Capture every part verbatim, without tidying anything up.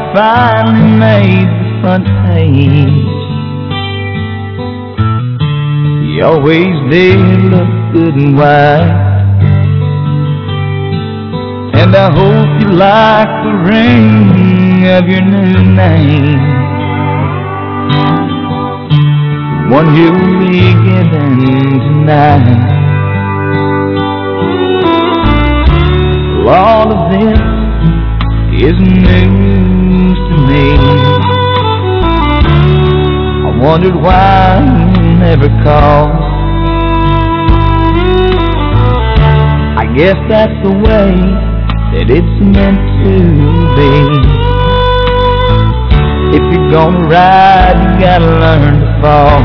finally made the front page. You always did look good and white, and I hope you like the ring of your new name, the one you'll be given tonight. Well, all of this is news to me. I wondered why you never called. I guess that's the way that it's meant to be. If you're gonna ride, you gotta learn to fall.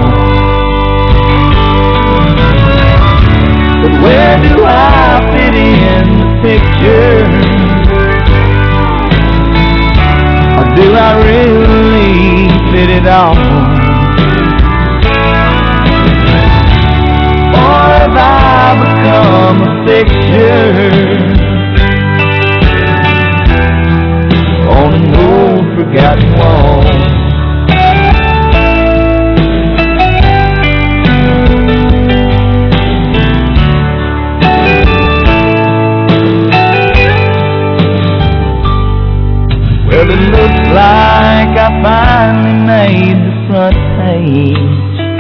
But where do I fit in the picture? Or do I really fit it all? Or have I become a fixture on an old forgotten wall? Well, it looks like I finally made the front page.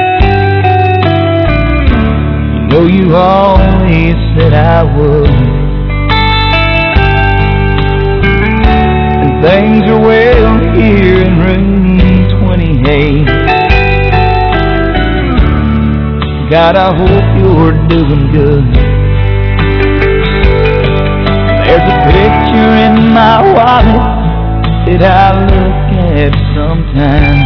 You know you always said I would, and things are well here in room twenty-eight. God, I hope you're doing good. There's a picture in my wallet that I look at sometimes.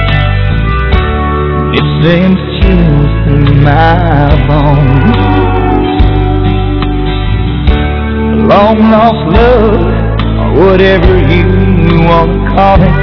It sends chills through my bones. Long lost love, or whatever you want to call it,